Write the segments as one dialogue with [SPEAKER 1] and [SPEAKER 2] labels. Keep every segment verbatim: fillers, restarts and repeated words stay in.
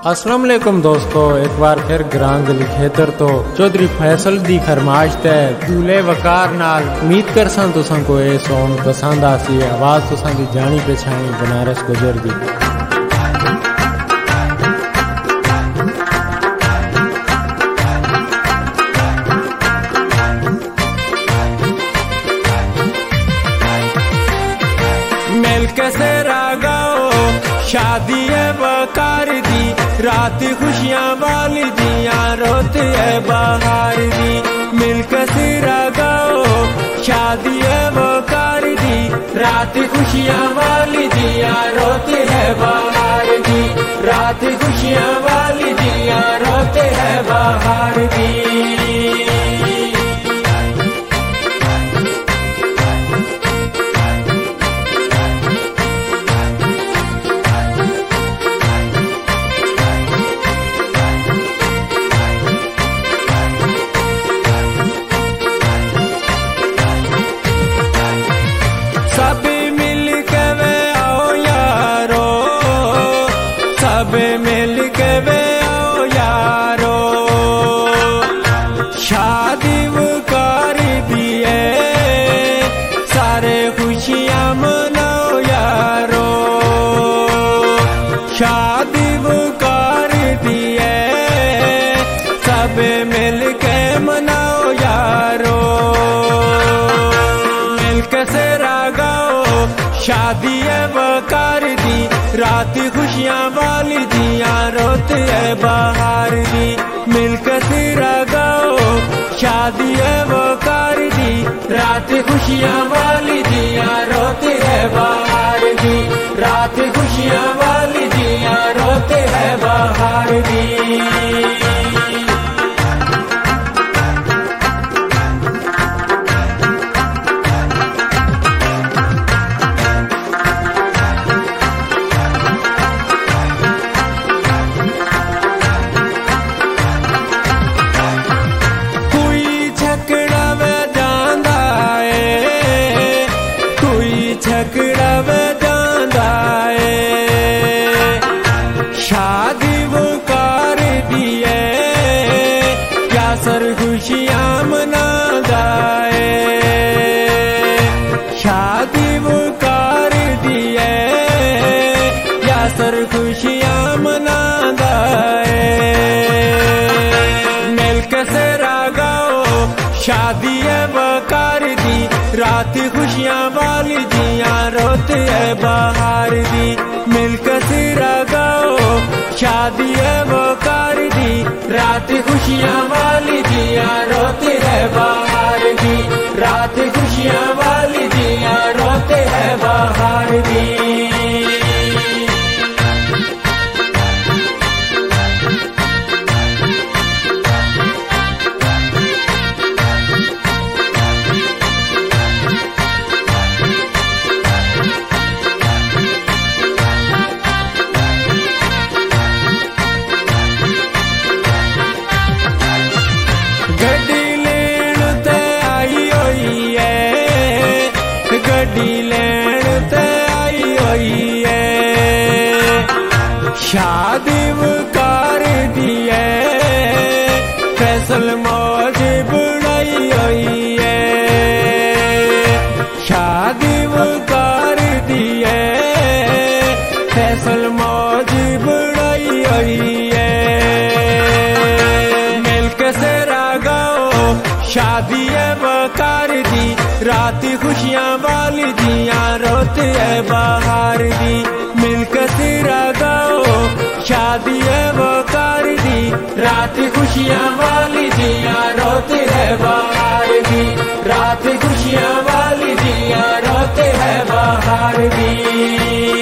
[SPEAKER 1] अस्सलाम वालेकुम दोस्तों, एक बार फिर ग्रां गली खेतर तो चौधरी फैसल दी फरमाइश ते दूल्हे वकार नाल उम्मीद करसां तुसां को ए सॉन्ग पसंद आसी। आवाज तुसां दी जानी पहचानी बनारस गुजर दी।
[SPEAKER 2] मिलके से रागाओ शादी है बकार दी, रात खुशियां वाली दिया रोते है बाहर दी। मिलके से रागाओ शादी है बकार दी, रात खुशियां वाली दिया रोते है बाहर दी। रात खुशियां वाली दिया रोते है बाहर दी। सब मिल के वे आओ यारो, सब मिल के वे आओ यारो, शादी वो कर दिए सारे खुशियां मनाओ यारो। शादी वो कर दिए सब मिल के मनाओ यारो। मिलके से शादी है बकार दी, रात खुशियां वाली दिया रोते है बाहर दी। मिलकर तेरा गाओ शादी है बकार दी, रात खुशियां वाली दिया रोते है बाहर दी। रात खुशियां वाली दिया रोते है बाहर दी। छकड़ा वे जांदा है शादी वो कर दिए, क्या सर खुशियां मनादा है। शादी वो कर दिए, क्या सर खुशियां मनादा है। मिलके से रागाओ शादी है बकार दी, रात खुशियां वाली दिया रोते है बाहर दी। मिलकर तेरा गाओ शादी है बकार दी, रात खुशियां वाली दिया रोते है बाहर दी। रात खुशियां वाली दिया रोते है बाहर दी। गड्डी लेन ते आई होई है, शादी वो कर दिए फैसल मौज बुढ़ाई होई है। शादी वो कर दिए फैसल मौज बुढ़ाई होई है। मिलके से रागाओ शादी है बकार दी, रात खुशियां वाली दिया रोते है बाहर दी। मिलकर तेरा गाओ शादी है बकार दी, रात खुशियां वाली दिया रोते है बाहर दी। रात खुशियां वाली दिया रोते है बाहर दी।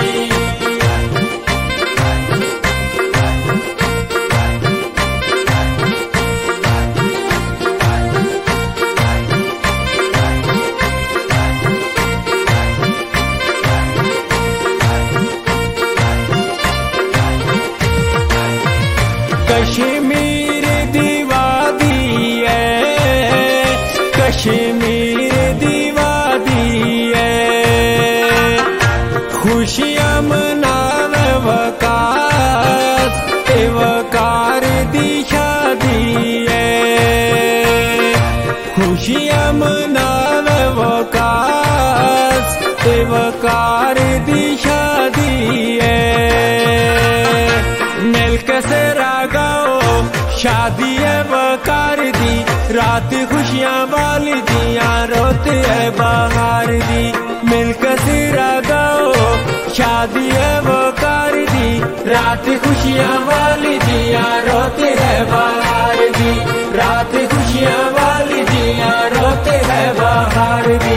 [SPEAKER 2] कश्मीर दीवा दी है, कश्मीर दीवा दी है, खुश शादी है बकार दी, रात खुशियां वाली दियां रोते है बाहर दी। मिलकर सिरा गाओ शादी है बकार दी, रात खुशियां वाली दियां रोते है बाहर दी। रात खुशियां वाली दियां रोते है बाहर दी।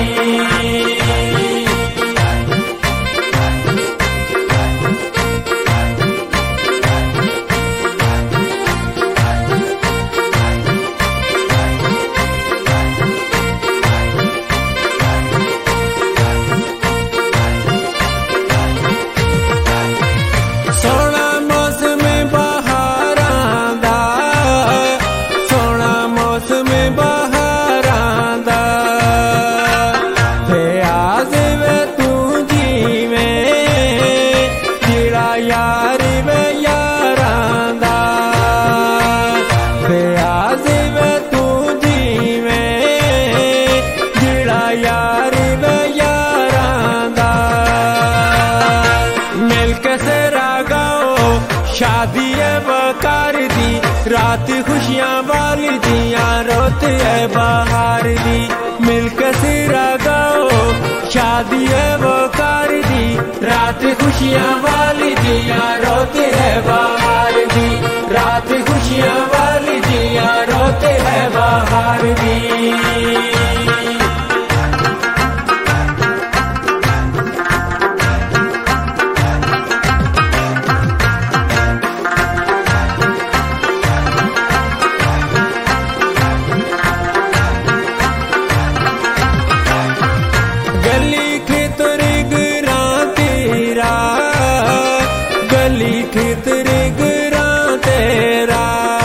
[SPEAKER 2] शादी है बकार दी, रात खुशियां वाली दियां रोते है बाहर दी। मिलकर सिरा गाओ शादी है बकार दी, रात खुशियां वाली दियां रोते है बाहर दी। रात खुशियां वाली दियां रोते है बाहर दी। तेरे गरा तेरा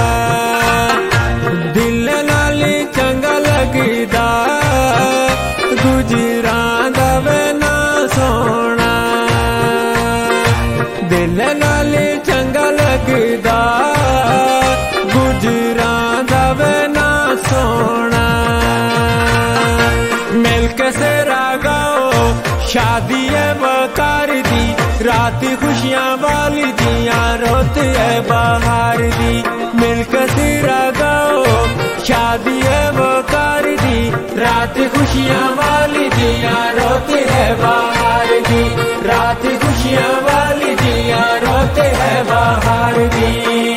[SPEAKER 2] दिल नाल चंगा लगदा, गुजरां दा वे ना सोना। दिल नाल चंगा लगदा, गुजरां दा वे ना सोना। मिलके सिरा गाओ शादी है बकार दी, रात खुशियां वाली दियां रोते है बाहर दी। मिलकर सिरा गाओ शादी है बकार दी, रात खुशियां वाली दियां रोते है बाहर दी। रात खुशियां वाली दियां रोते है बाहर दी।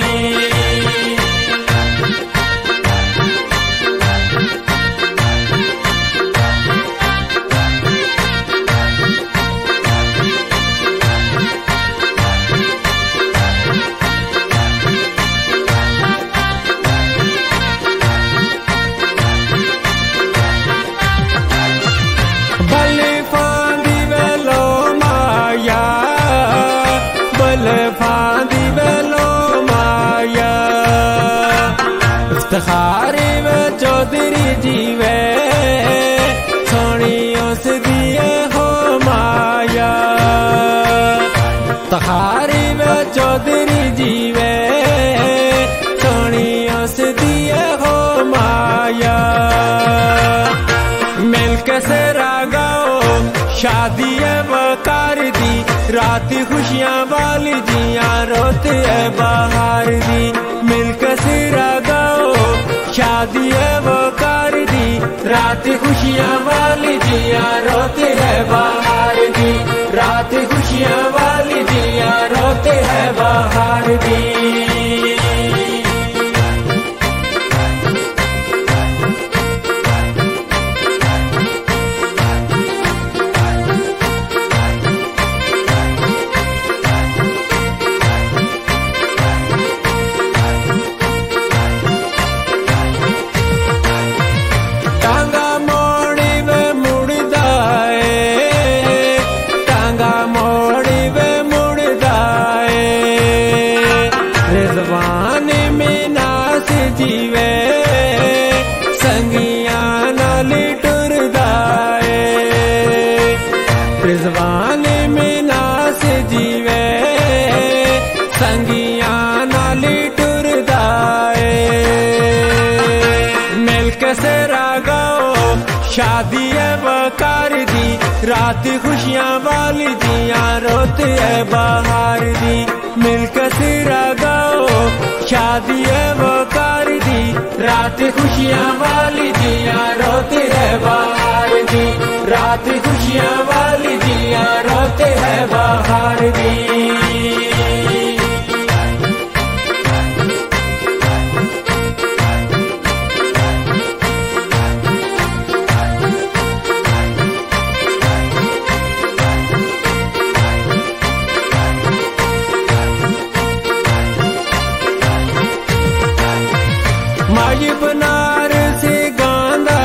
[SPEAKER 2] फांदी बेलो माया इफ्तिखारी वे चौधरी जीवे, सोनी उस दिए हो माया। इफ्तिखारी वे चौधरी जीवे, सोनी उस दिए हो माया। मिलके सिरा गाओ शादी है बकार दी, रात खुशियां वाली दियां रोते है बाहर दी। मिलकर सिरा गाओ शादी है बकार दी, रात खुशियां वाली दियां रोते है बाहर दी। रात खुशियां वाली दियां रोते है बाहर दी। जीवे संगिया नाल टुरदाए, रिजवान में नास जीवे संगिया नाल टुरदाए। मिलके सिरा गाओ शादी है बकार दी, रात खुशियां वाली दियां रोते है बाहर दी। मिलके सिरा गाओ शादी है बकार रात खुशियां वाली दिया रोते है बाहर दी, रात खुशियां वाली दिया रोते है बाहर दी। माई बनारस गांदा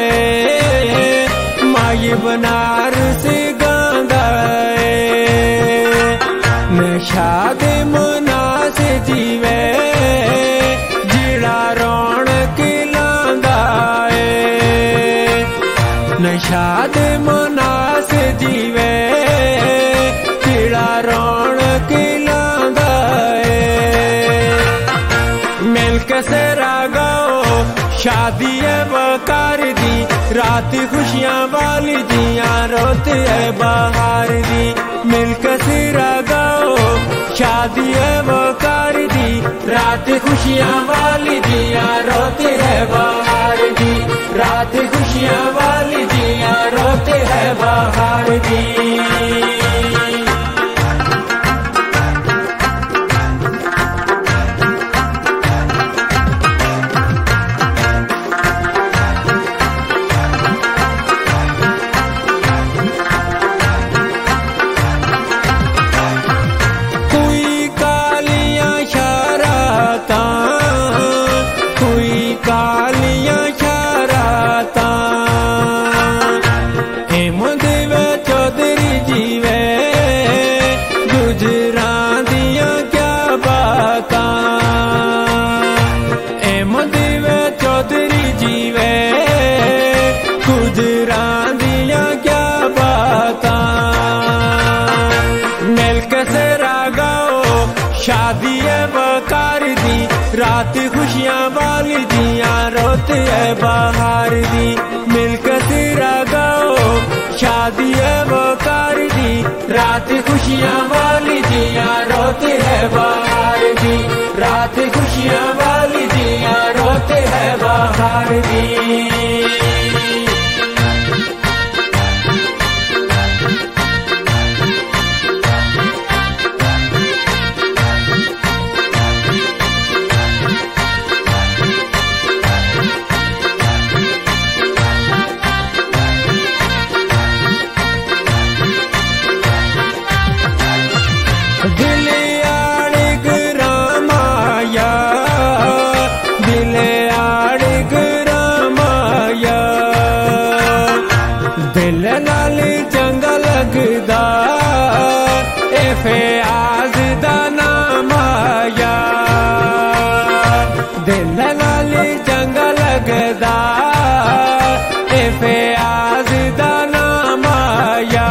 [SPEAKER 2] है, माई बनारस गांदा है, नशा दे मना से जीवे जिड़ा रौनक लांदा है, नशा दे मना से जीवे जिड़ा रौनक लांदा है। मिलके से शादी है बकार दी, रात खुशियां वाली दिया रोते है बाहर दी, मिलकर सिरा गाओ। शादी है बकार दी, रात खुशियां वाली दिया रोते है बाहर दी, रात खुशियां वाली दिया रोते है बाहर दी। कालियां शराता हेमंत वे चौधरी जीवे गुजरां दियां क्या बाता, हेमंत वे चौधरी जीवे गुजरां दियां क्या बाता। मिलके से रागाओ शादी है बकार दी, रात खुशियां वाली दिया रोते है बाहर दी, मिलकर सिरा गाओ। शादी है बकार दी, रात खुशियां वाली दिया रोते है बाहर दी, रात खुशियां वाली दिया रोते है बाहर दी। दिल नाल चंगा लगदा ए फयाज दा नाम आया, दिल नाल चंगा लगदा ए फयाज दा नाम आया।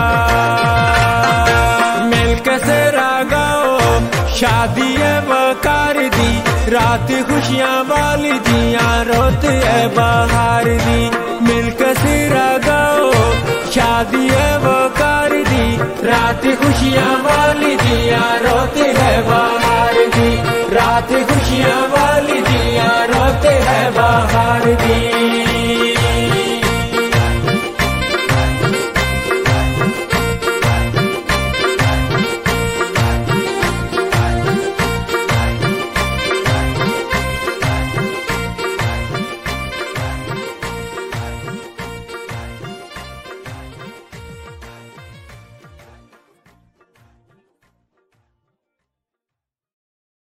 [SPEAKER 2] मिलके से रागाओ शादी है बकार दी, रात खुशियां वाली दिया रोते है बाहर दी, मिलके से रागाओ शादी है बकार दी, रात खुशियां वाली दिया रोते है बाहर दी, रात खुशियां